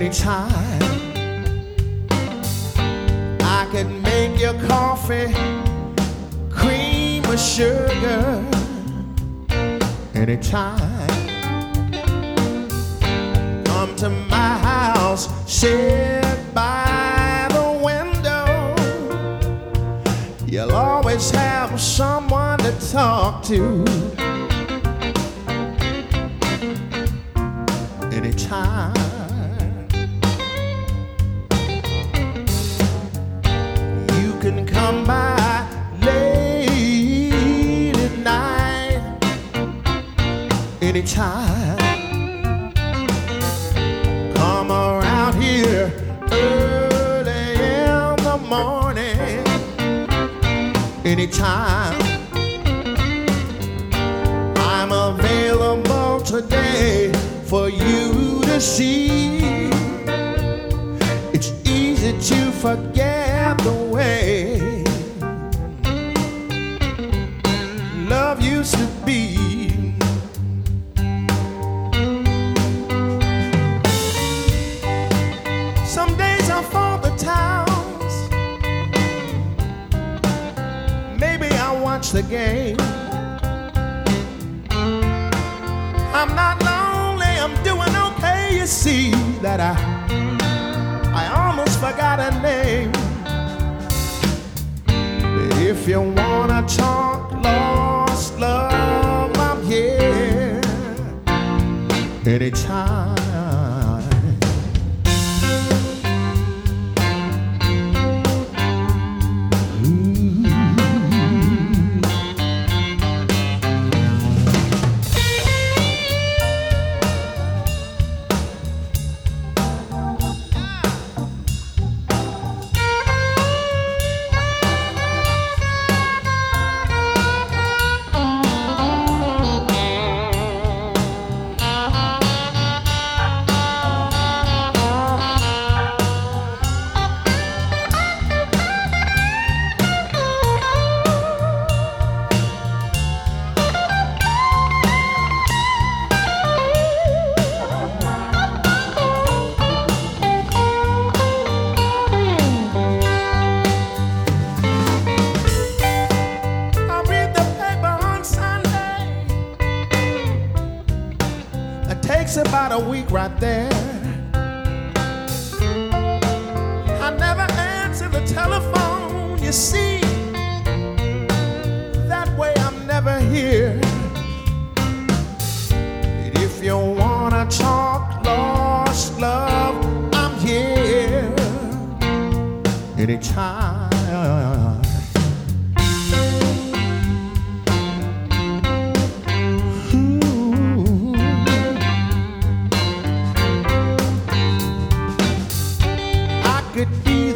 anytime. I can make your coffee, cream or sugar, anytime. Come to my house, sit by the window. You'll always have someone to talk to. Anytime. You can come by late at night. Anytime. Come around here early in the morning. Anytime. I'm available today for you to see. It's easy to forget the way love used to be. Some days I fall the towns. Maybe I watch the game. I'm not lonely, I'm doing okay. You see that I almost forgot her name. If you wanna talk lost love, I'm here anytime. Takes about a week right there. I never answer the telephone, you see. That way I'm never here. And if you wanna talk lost love, I'm here anytime. Could be